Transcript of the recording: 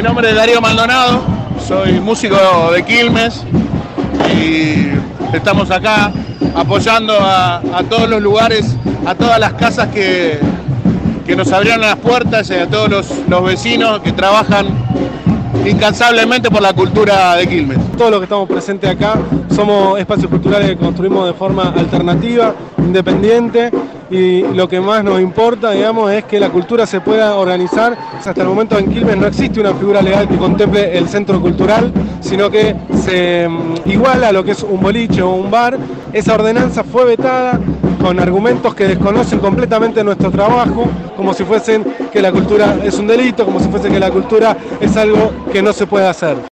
Mi nombre es Darío Maldonado, soy músico de Quilmes y estamos acá apoyando a todos los lugares, a todas las casas que nos abrieron las puertas y a todos los vecinos que trabajan incansablemente por la cultura de Quilmes. Todos los que estamos presentes acá somos espacios culturales que construimos de forma alternativa, independiente, y lo que más nos importa, digamos, es que la cultura se pueda organizar. Hasta el momento en Quilmes no existe una figura legal que contemple el centro cultural, sino que se iguala a lo que es un boliche o un bar. Esa ordenanza fue vetada con argumentos que desconocen completamente nuestro trabajo, como si fuesen que la cultura es un delito, como si fuese que la cultura es algo que no se puede hacer.